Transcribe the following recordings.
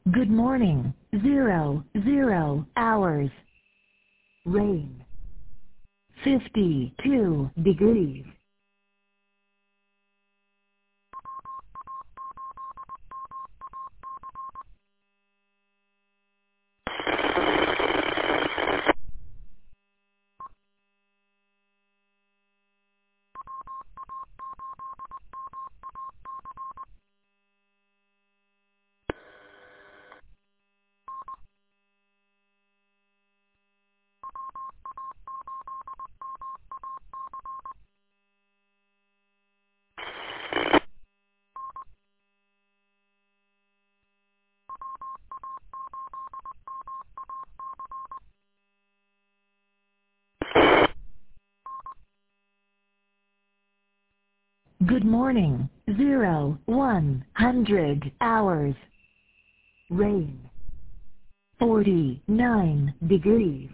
Good morning. 00 hours. Rain. 52 degrees. Good morning. 100 hours. Rain. 49 degrees.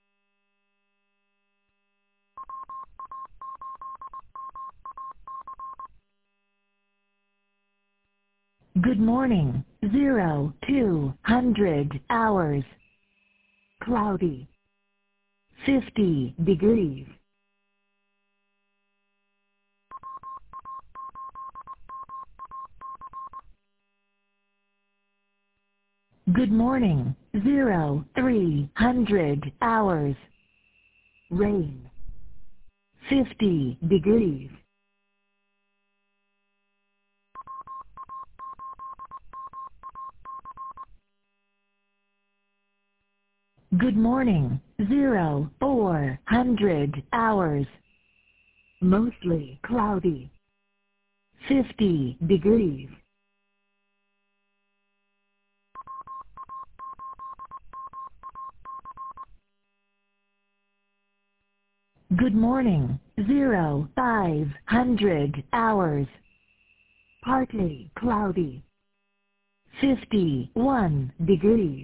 Good morning. 200 hours. Cloudy. 50 degrees. Good morning. 300 hours. Rain. 50 degrees. Good morning. 400 hours. Mostly cloudy. 50 degrees. Good morning. 500 hours. Partly cloudy. 51 degrees.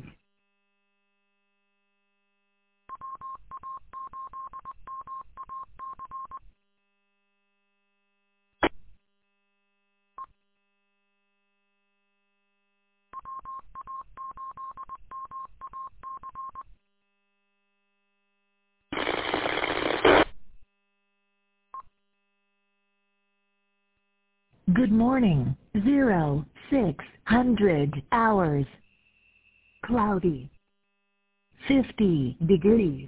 Good morning. 600 hours. Cloudy. 50 degrees.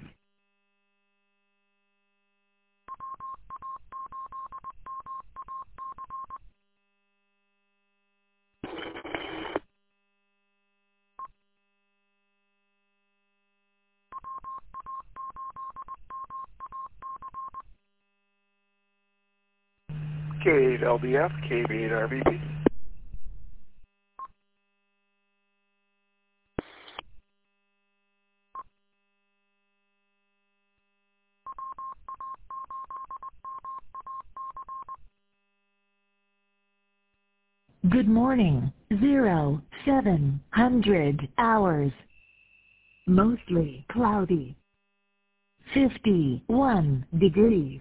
K8LBF, KB8RBP. Good morning. 700 hours. Mostly cloudy. 51 degrees.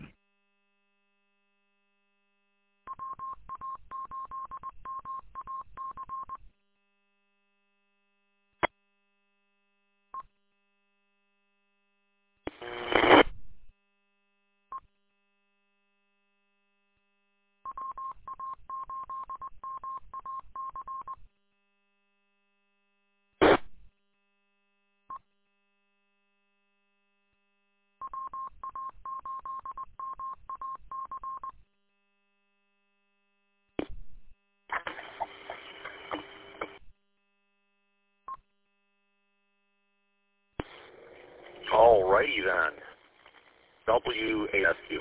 Alrighty then. WASQ.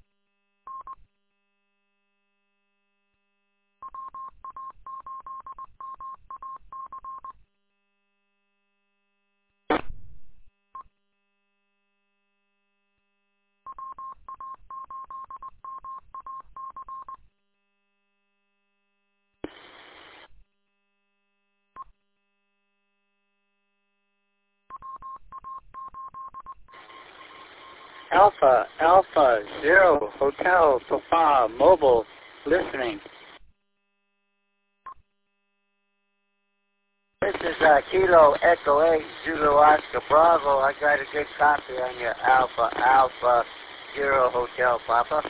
Alpha Zero Hotel Sofa Mobile listening. is Kilo Echo 8 Zulu Oscar Bravo. I got a good copy on your Alpha Zero Hotel Papa.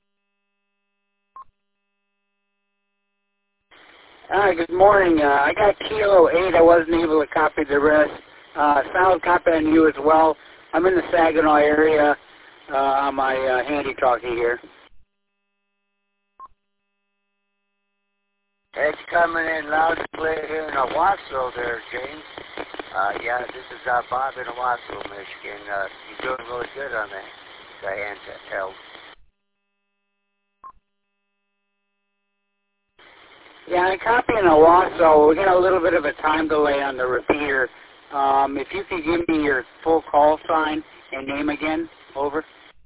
Good morning. I got Kilo 8. I wasn't able to copy the rest. Solid copy on you as well. I'm in the Saginaw area on my handy-talkie here. It's coming in loud and clear here in Owasso there, James. Yeah, this is Bob in Owasso, Michigan. You're doing really good on the handheld. Yeah, I'm copying Owasso. We got a little bit of a time delay on the repeater. If you could give me your full call sign and name again, over.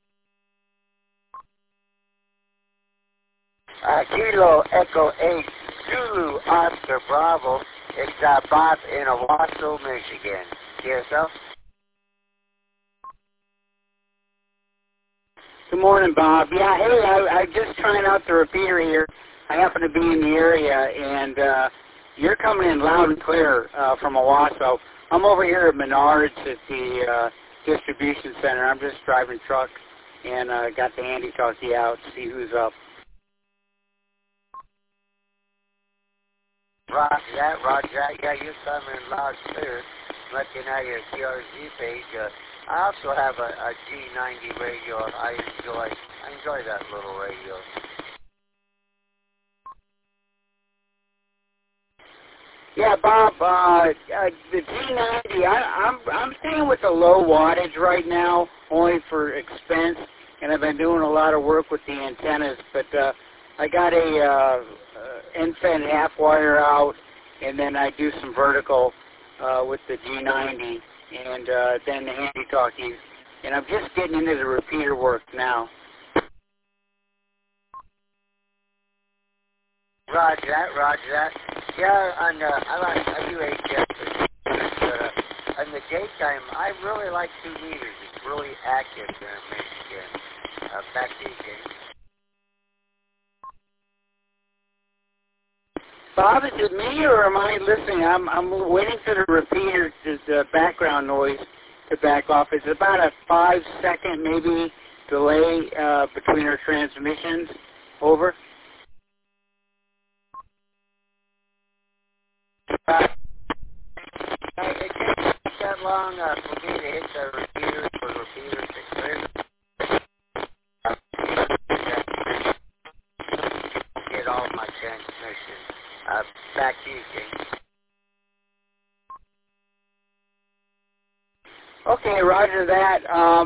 Kilo Echo 8 Zulu Oscar Bravo. It's Bob in Owasso, Michigan. yourself? Good morning, Bob. Yeah, hey, I'm just trying out the repeater here. I happen to be in the area, and you're coming in loud and clear from Owasso. I'm over here at Menards at the distribution center. I'm just driving truck and got the handy-talkie out to see who's up. Roger that, Roger that. Yeah, you're coming loud and clear. Looking at your TRZ page. I also have a G90 radio. I enjoy that little radio. Yeah, Bob. The G90. I'm staying with the low wattage right now, only for expense, and I've been doing a lot of work with the antennas. But I got a NFEN half wire out, and then I do some vertical with the G90, and then the handy-talkies. And I'm just getting into the repeater work now. Roger that, Roger that. Yeah, I like UHF, but in the daytime, I really like 2 meters. It's really active there in Michigan. Back to you, James. Bob, is it me or am I listening? I'm waiting for the repeater, the background noise to back off. It's about a 5-second maybe delay between our transmissions. Over. It didn't take that long for me to hit the repeater for the repeater to clear. Get all my transmission. Back to you, James. Okay, Roger that.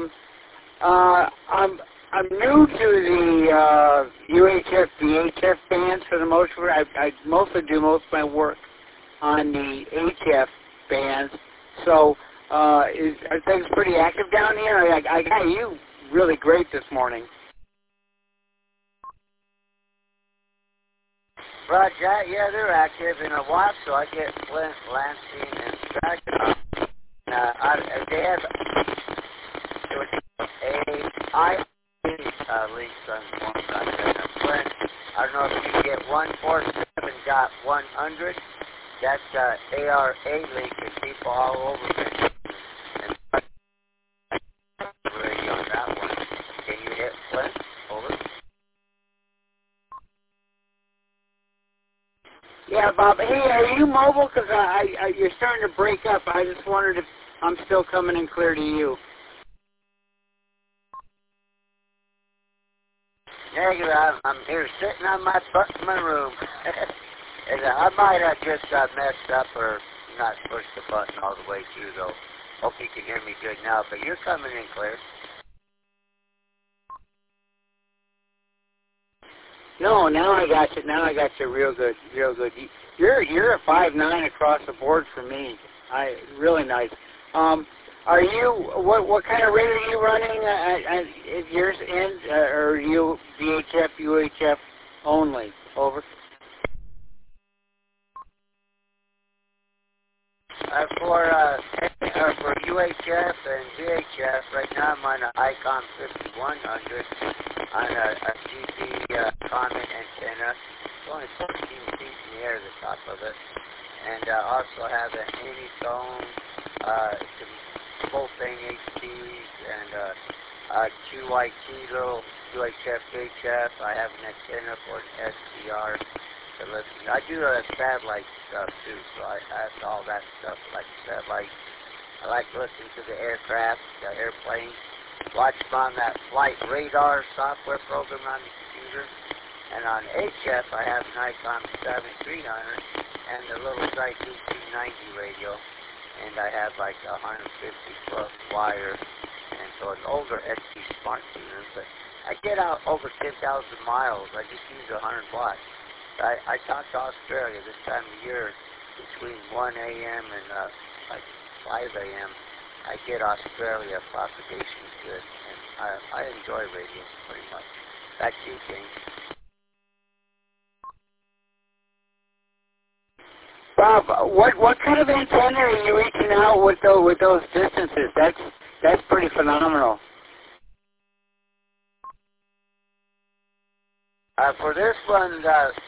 I'm new to the UHF, VHF bands for the most part. I mostly do most of my work on the HF bands. So are things pretty active down here? I got you really great this morning. Roger, yeah, they're active in Owasso. I get Flint, Lansing, and Saginaw. They have a lease on one side of Flint. I don't know if you get 147.100. That's ARA leak that people all over Michigan. And radio on that one. Can you hit Flint? Over. Yeah, Bob. Hey, are you mobile? Because you're starting to break up. I just wondered if I'm still coming in clear to you. Negative. I'm here sitting on my butt in my room. And I might have just messed up or not pushed the button all the way through, though. Hope you can hear me good now, but you're coming in clear. No, now I got you. Now I got you real good, real good. You're a 5.9 across the board for me. Really nice. Are you what kind of rate are you running at yours end? Or are you VHF, UHF only? Over. For UHF and VHF, right now I'm on an ICOM 5100 on a GP Comet antenna. It's only 14 feet in the air at the top of it. and also have an Anytone, some full-thing HDs, and QIT, little UHF, HF. I have an antenna for an SDR to listen. I do satellite stuff too, so I have all that stuff like satellite. I like listening to the aircraft, the airplanes. Watch them on that flight radar software program on the computer. And on HF, I have an ICOM 7300 and the little Site 290 radio. And I have like 150 plus wire. And so an older XT smart tuner. But I get out over 10,000 miles. I just use 100 watts. I talk to Australia this time of year between 1 a.m. and like 5 a.m. I get Australia propagation good, and I enjoy radio pretty much. Back to you, James. Bob, what kind of antenna are you reaching out with those distances? That's pretty phenomenal. For this one,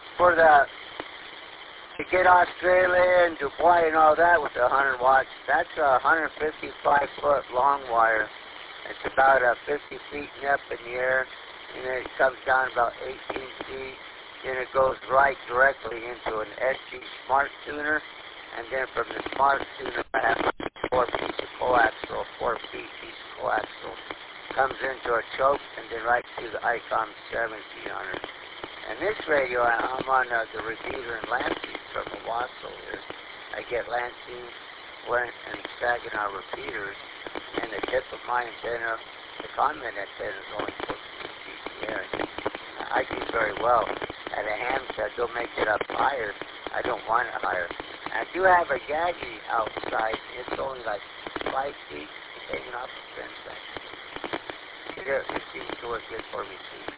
to get Australia and Dubai and all that with the 100 watts, that's a 155-foot long wire. It's about 50 feet up in the air, and then it comes down about 18 feet. Then it goes right directly into an SG Smart Tuner, and then from the Smart Tuner, I have 4-piece of coaxial, 4-piece coaxial. Comes into a choke, and then right to the ICOM 1700. And this radio, I'm on the repeater in Lansing from the Wassel here. I get Lansing, Flint, and Saginaw repeaters, and the tip of my antenna, the comment antenna is only 14 feet in the air. I do very well. At a ham set, they'll make it up higher. I don't want it higher. I do have a Yagi outside. It's only like 5 feet taken off the fence. It seems to work good for me too.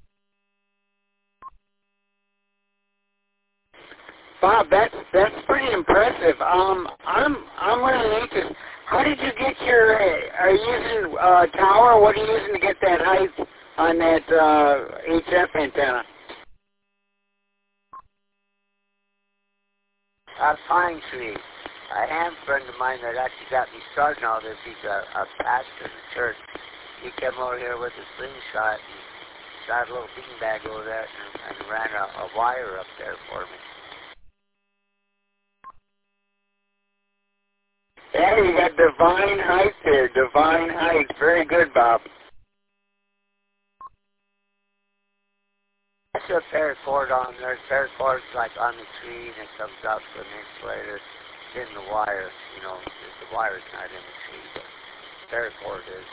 Bob, that's pretty impressive. I'm really anxious. How did you get your? Are you using tower? What are you using to get that height on that HF antenna? A pine tree. A ham friend of mine that actually got me started on all this. He's a pastor in the church. He came over here with a slingshot and shot a little beanbag over there and ran a wire up there for me. Yeah, you got divine height there. Divine height. Very good, Bob. That's a paracord on there. Paracord's like on the tree and it comes up from the insulator. It's in the wire. You know, the wire's not in the tree, but paracord is.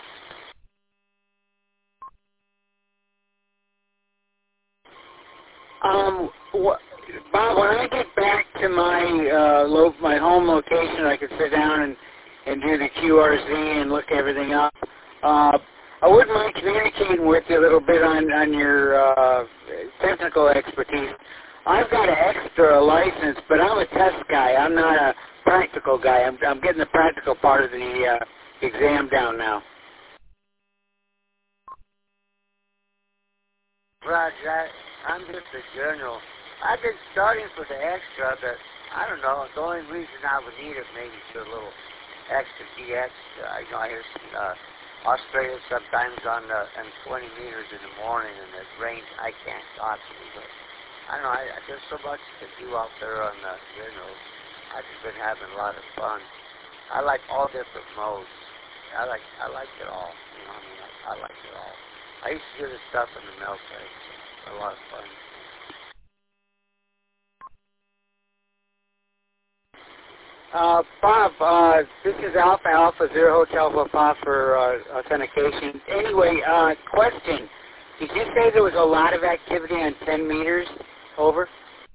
Bob, when I get back to my my home location, I can sit down and do the QRZ and look everything up. I wouldn't mind communicating with you a little bit on your technical expertise. I've got an extra license, but I'm a test guy. I'm not a practical guy. I'm getting the practical part of the exam down now. Roger, I'm just a general. I've been starting for the extra, but I don't know. The only reason I would need it maybe for a little extra DX. I hear Australia sometimes on 20 meters in the morning, and it rains. I can't talk to you, but I don't know. There's so much to do out there on the generals. I've just been having a lot of fun. I like all different modes. I like it all. You know, I like it all. I used to do this stuff in the military. So a lot of fun. Bob, this is Alpha Zero Hotel Papa for authentication. Anyway, question. Did you say there was a lot of activity on 10 meters? Over?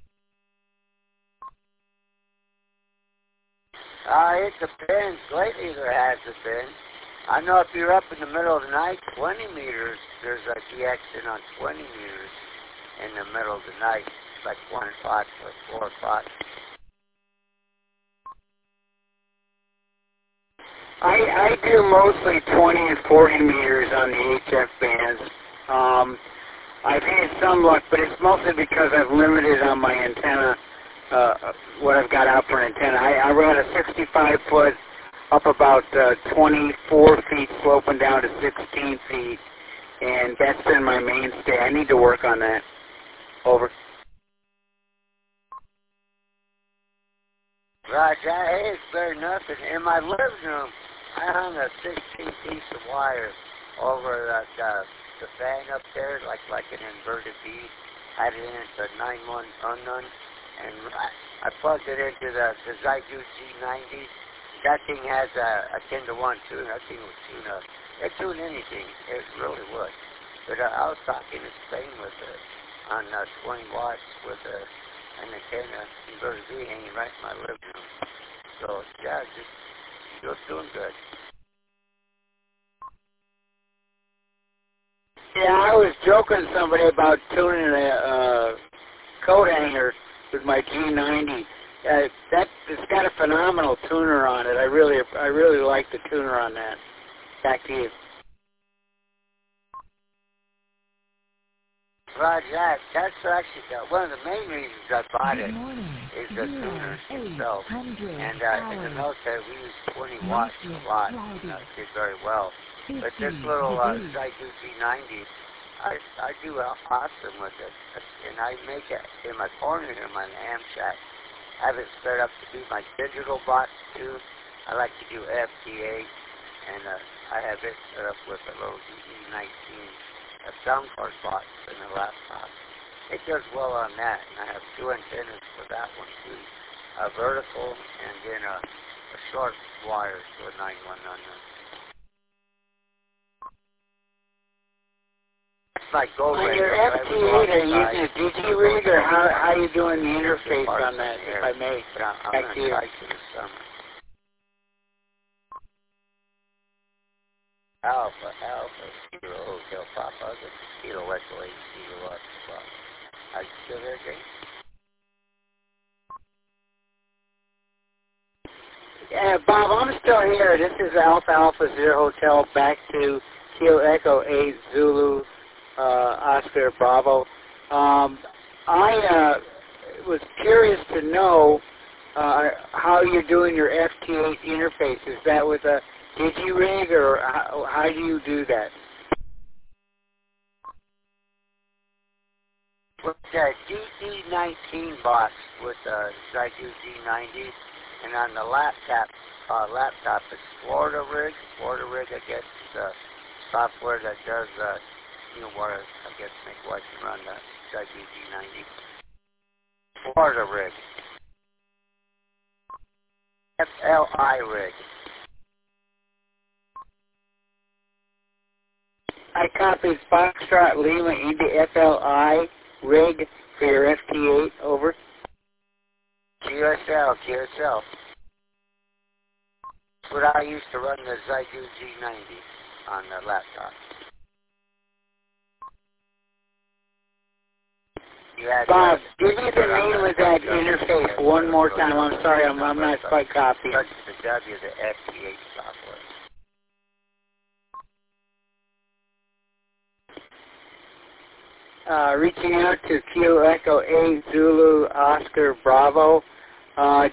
It depends. Lately there hasn't been. I know if you're up in the middle of the night, 20 meters, there's a DX in on 20 meters in the middle of the night, like 1 o'clock or 4 o'clock. I do mostly 20 and 40 meters on the HF bands. I've had some luck, but it's mostly because I've limited on my antenna what I've got out for an antenna. I ran a 65-foot up about 24 feet, sloping down to 16 feet, and that's been my mainstay. I need to work on that. Over. Roger, hey, it's better than nothing. In my living room, I hung a 16-piece of wire over the fan up there, like an inverted V. Had it in the 9-1 unknown, and I plugged it into the Zygoot G90. That thing has a 10-to-1 tune. That thing would tune up. It tune anything. It really would. But I was talking to Spain with it on 20 watts with an antenna inverted V hanging right in my living room. So yeah, just doing good. Yeah, I was joking to somebody about tuning a coat hanger with my G90. It's got a phenomenal tuner on it. I really like the tuner on that. Back to you. Roger that. That's actually one of the main reasons I bought it. Good morning. Is the tuner itself. 800 And in the hours. military, we use 20 watts a lot. Did very well. But this little Zygoot G90, I do awesome with it. And I make it in my corner in my ham shack. I have it set up to be my digital box too. I like to do FTA, and I have it set up with a little DE19 sound card box in the laptop. It does well on that, and I have 2 antennas for that one too. A vertical and then a short wire for 9-1 unknown. Like gold on radio, your FT8, are you using a DigiRig, or how are you doing the interface on that, if I may? I'm Back going to to you. try to this summer. Alpha, Kilo Hotel Papa, Kilo Echo 8, Kilo Alpha. Are you still there, Jane? Yeah, Bob, I'm still here. This is Alpha Zero Hotel, back to Kilo Echo 8 Zulu Oscar Bravo. I was curious to know how you're doing your FT8 interface. Is that with a DigiRig, or how do you do that? With the DD19 box with the Zygoot G90, and on the laptop it's Florida Rig. Florida Rig, I guess, is a software that does, where I guess make what you run the Zygoot G90. Florida Rig. FLI Rig. I copied Foxtrot Lima into FLI rig for your FT8, over. QSL. That's what I used to run the Zygoot G90 on the laptop. Bob, give me the name of that interface one more time. I'm sorry, I'm not quite copying. Touch the W, the FT8 software. Reaching out to Kilo Echo 8 Zulu Oscar Bravo. I'm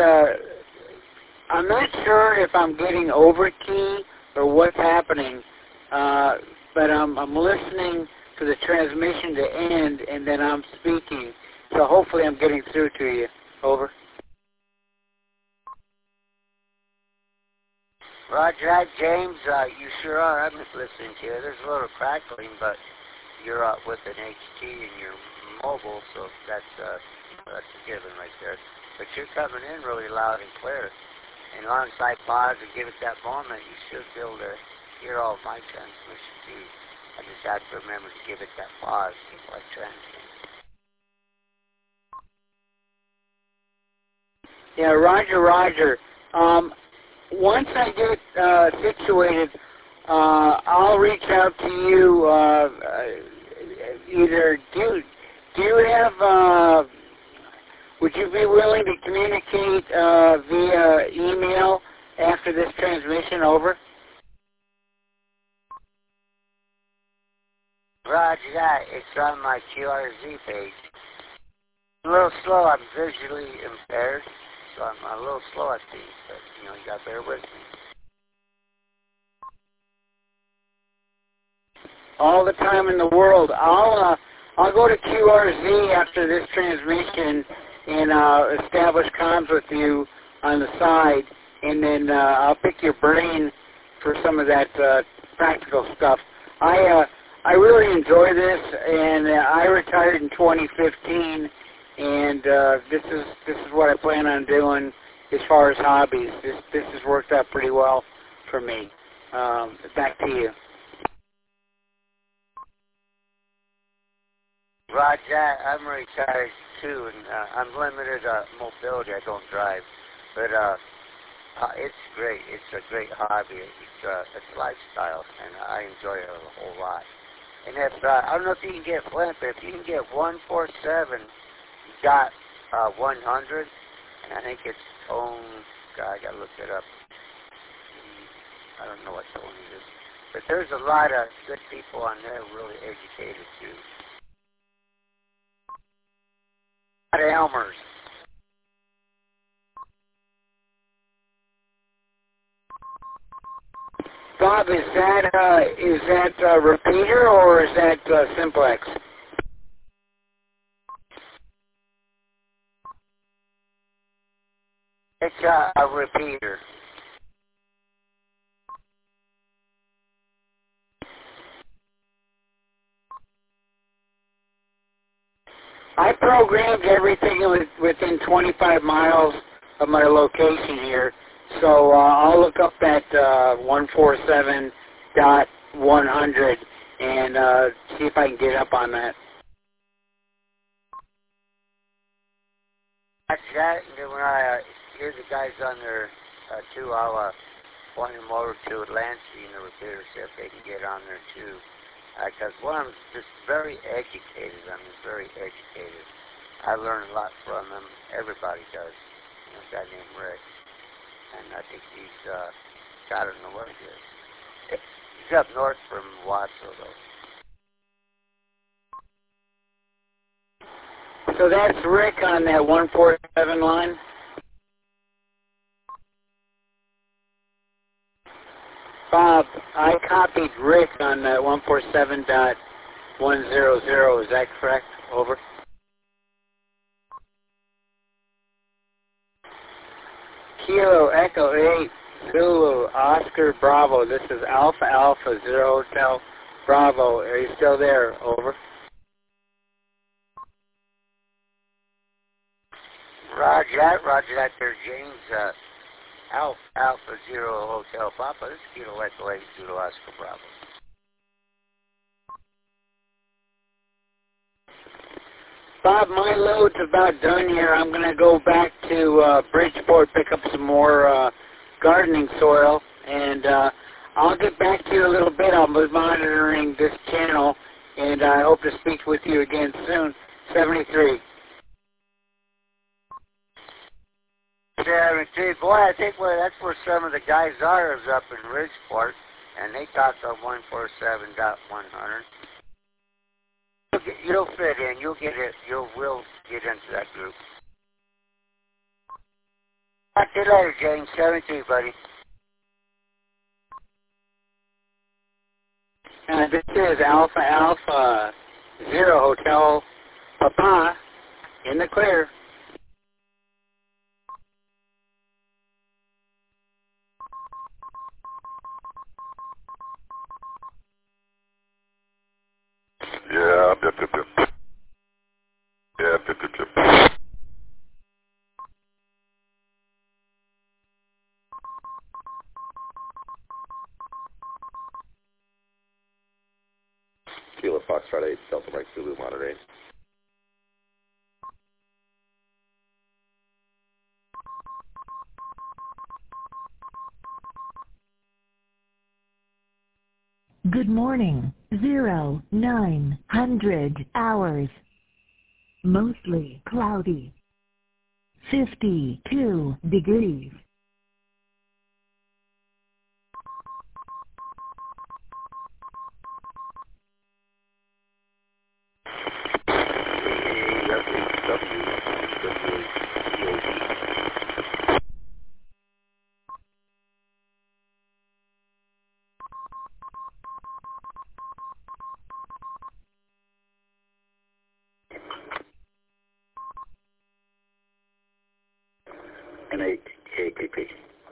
not sure if I'm getting over key or what's happening, but I'm listening to the transmission to end, and then I'm speaking. So hopefully I'm getting through to you. Over. Roger that, James. You sure are. I'm just listening to you. There's a little crackling, but you're with an HT and you're mobile, so that's a given right there. But you're coming in really loud and clear. And once I pause and give it that moment, you should be able to hear all my transmission too. I just have to remember to give it that pause before I transmit. Yeah, Roger. Once I get situated, I'll reach out to you. Either do you have? Would you be willing to communicate via email after this transmission? Over. Roger that. It's on my QRZ page. a little slow. I'm visually impaired, so I'm a little slow at these, but, you know, you got to bear with me. All the time in the world. I'll go to QRZ after this transmission and establish comms with you on the side, and then I'll pick your brain for some of that practical stuff. I really enjoy this, and I retired in 2015, and this is what I plan on doing as far as hobbies. This has worked out pretty well for me. Back to you. Roger, I'm retired too, and I'm limited mobility. I don't drive, but it's great. It's a great hobby. It's a lifestyle, and I enjoy it a whole lot. And if I don't know if you can get Flint, but if you can get 147, you got 100, and I think it's tone. God, I gotta look it up. I don't know what tone it is, but there's a lot of good people on there, really educated too. Elmer's. Bob, is that repeater or is that simplex? It's a repeater. I programmed everything within 25 miles of my location here, so I'll look up that 147.100 and see if I can get up on that. That's that. And then when I hear the guys on there too, I'll point them over to Atlantic and the repeater, see if they can get on there too. Because I'm just very educated. I'm just very educated. I learn a lot from them. Everybody does. You know, a guy named Rick. And I think he's, I don't know where he is. He's up north from Wattsville, though. So that's Rick on that 147 line? Bob, I copied Rick on 147.100. Is that correct? Over. Kilo Echo 8 Zulu Oscar Bravo. This is Alpha Alpha 0 Hotel Bravo. Are you still there? Over. Roger that there, James. Alpha 0 Hotel Papa. This is Kilo Echo 8 Zulu Oscar Bravo. Bob, my load's about done here. I'm going to go back to Bridgeport, pick up some more gardening soil, and I'll get back to you in a little bit. I'll be monitoring this channel, and I hope to speak with you again soon. 73. 73. Boy, I think that's where some of the guys are, is up in Bridgeport, and they talked on 147.100. You'll fit in. You'll get it. We'll get into that group. Talk to you later, James. 73, buddy. This is Alpha Alpha 0 Hotel Papa in the clear. Yeah, yep. Yeah, yep. Kilo Foxtrot 8, Delta Mike Zulu, Monterey. Good morning. 0900 hours. Mostly cloudy. 52 degrees. WW N8KPP.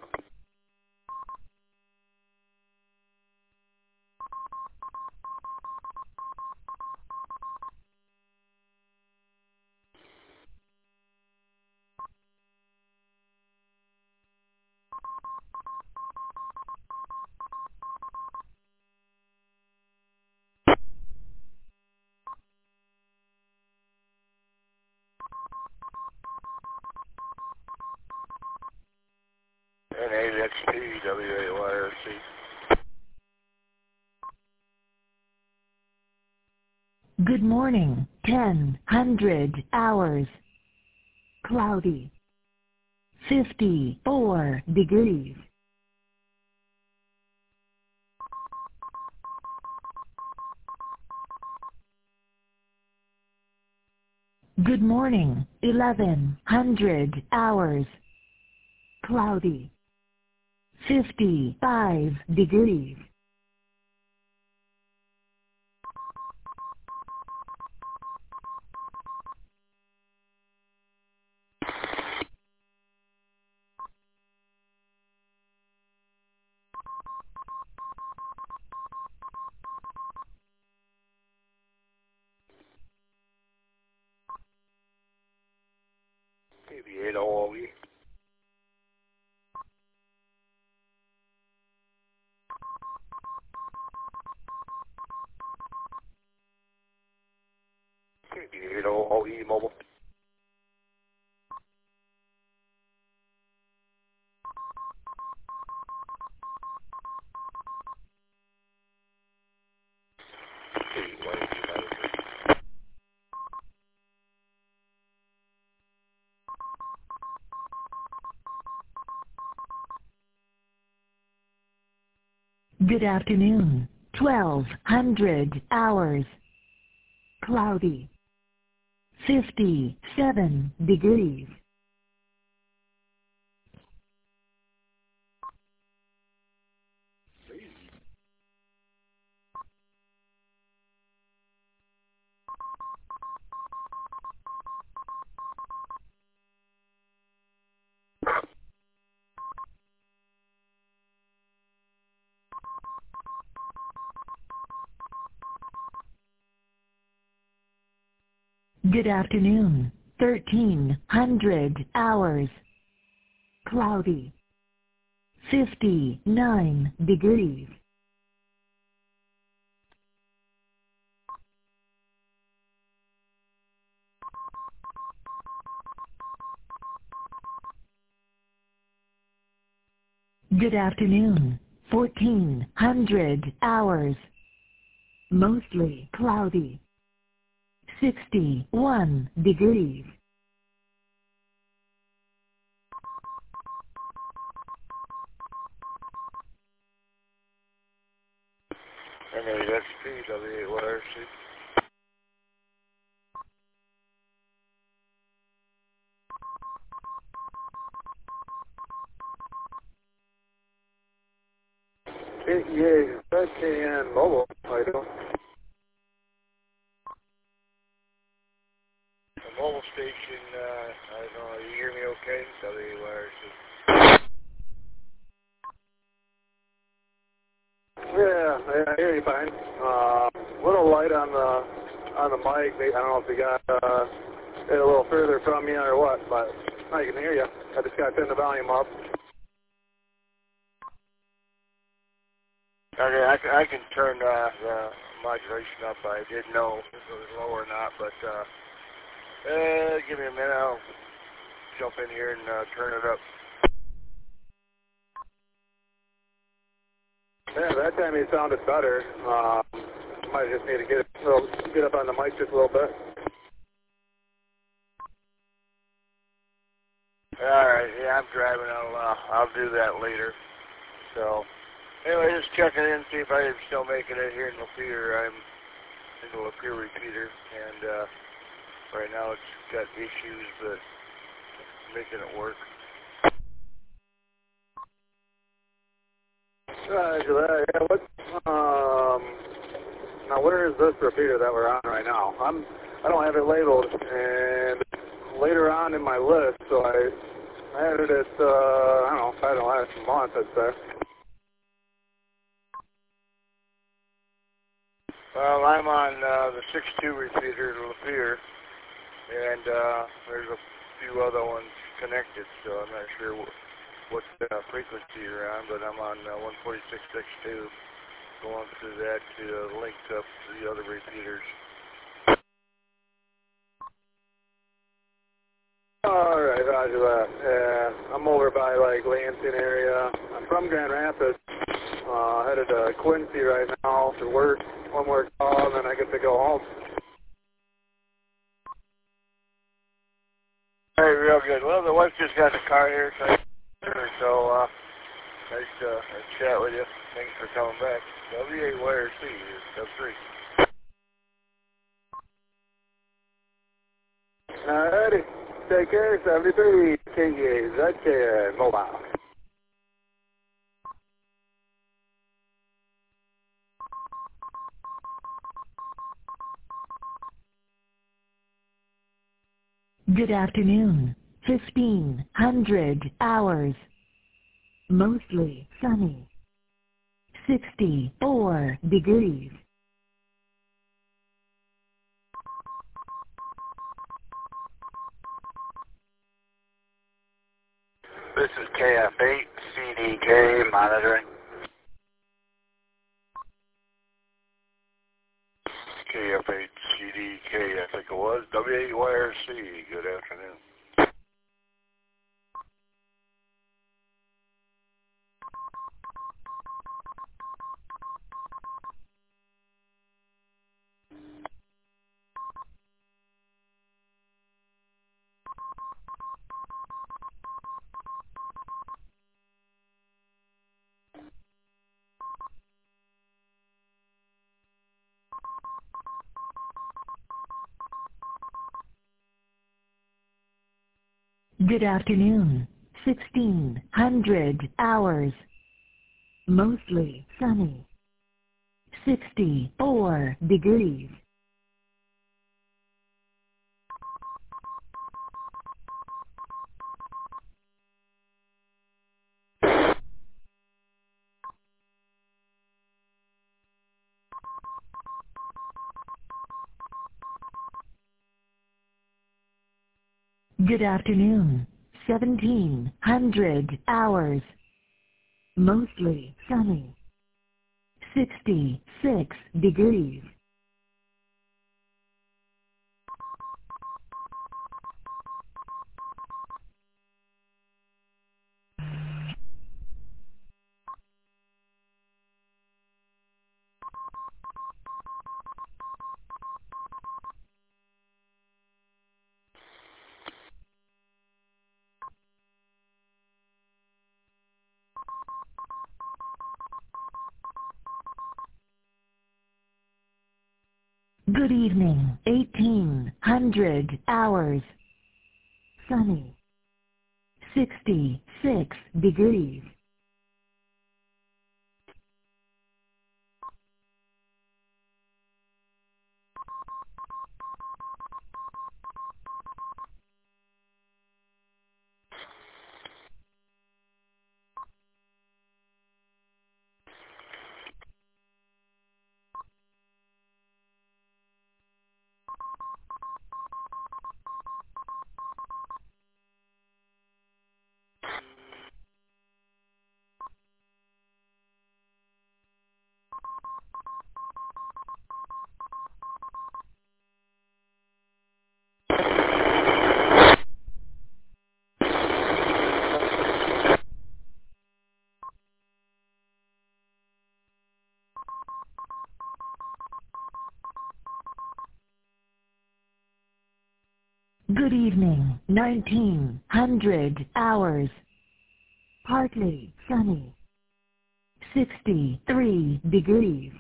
N8XP, WAYRC. Good morning. 1000 hours. Cloudy. 54 degrees. Good morning. 1100 hours. Cloudy. 55 degrees. Maybe 8OE. Maybe 8OE mobile. Good afternoon. 1200 hours. Cloudy. 57 degrees. Good afternoon. 1300 hours. Cloudy. 59 degrees. Good afternoon. 1400 hours. Mostly cloudy. 61 degrees. N8XP, WAYRC. KEA, KN mobile, I don't. The mobile station, I don't know, you hear me okay? WAYRC. Yeah, I hear you fine. Little light on the mic. I don't know if you got it a little further from you or what, but I can hear you. I just got to turn the volume up. Okay, I can turn the modulation up. I didn't know if it was low or not, but give me a minute. I'll jump in here and turn it up. Yeah, that time you sounded better. Might just need to get up on the mic just a little bit. All right, yeah, I'm driving. I'll do that later. So, anyway, just checking in, see if I'm still making it here in Lapeer. I'm in the Lapeer repeater, and right now it's got issues, but making it work. Yeah, now where is this repeater that we're on right now? I don't have it labeled, and later on in my list, so I had it at, I don't know, probably the last month, I'd say. Well, I'm on the 6.2 repeater, Lapeer, and there's a few other ones connected, so I'm not sure what frequency you're on, but I'm on 146.62, going through that to link up to the other repeaters. Alright, roger that. Yeah, I'm over by, like, Lansing area. I'm from Grand Rapids. Headed to Quincy right now for work. One more call, and then I get to go home. Hey, real good. Well, the wife just got in the car here, so nice to chat with you. Thanks for coming back. W8YRC is sub 3. Alrighty. Take care. 73 KZK Mobile. Good afternoon. 1500 hours. Mostly sunny. 64 degrees. This is KF8 CDK monitoring. KF8 CDK, I think it was. W8YRC, good afternoon. Good afternoon. 1600 hours. Mostly sunny. 64 degrees. Good afternoon. 1700 hours. Mostly sunny. 66 degrees. Good evening. 1800 hours. Sunny. 66 degrees. Good evening. 1900 hours. Partly sunny. 63 degrees.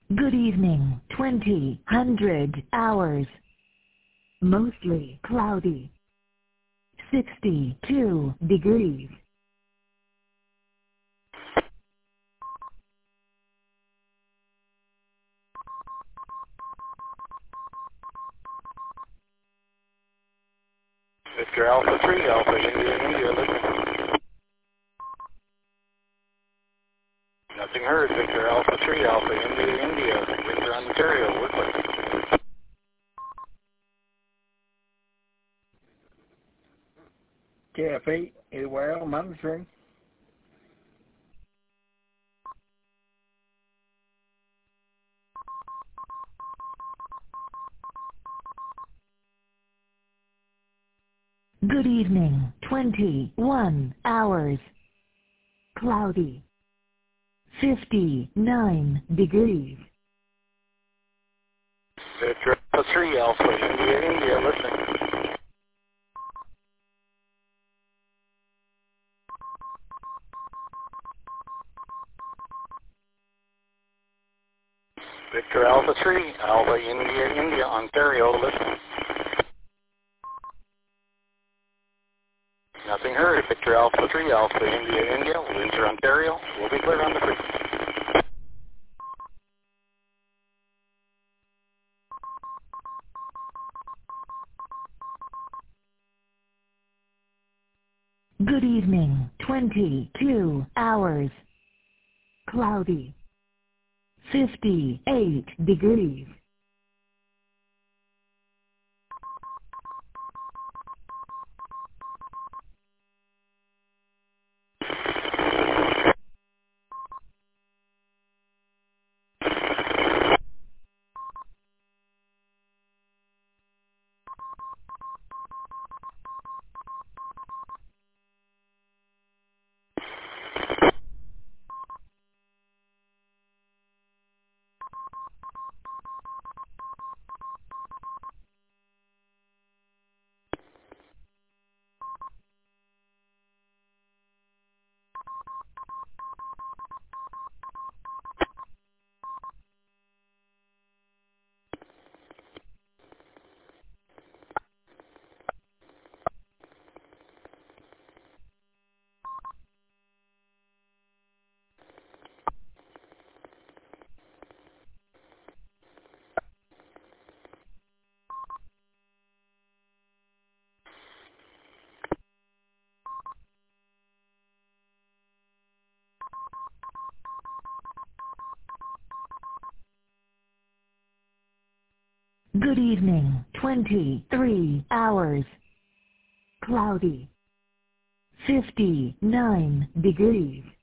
Good evening, 20 hours. Mostly cloudy. 62 degrees. Victor Alpha 3, Alpha India, India, listen. Nothing heard, Victor Alpha 3, Alpha India, India, Windsor, Ontario, Woodland. KF8, AYL, monitoring. Good evening, 21 hours. Cloudy. 59 degrees. Victor Alpha 3, Alpha India, India, listening. Victor Alpha 3, Alpha India, India, Ontario, listening. Nothing heard. Victor Alpha 3, Alpha India, India, Windsor, Ontario. We'll be clear on the frequency. Good evening, 22 hours. Cloudy. 58 degrees. Good evening, 23 hours. Cloudy. 59 degrees.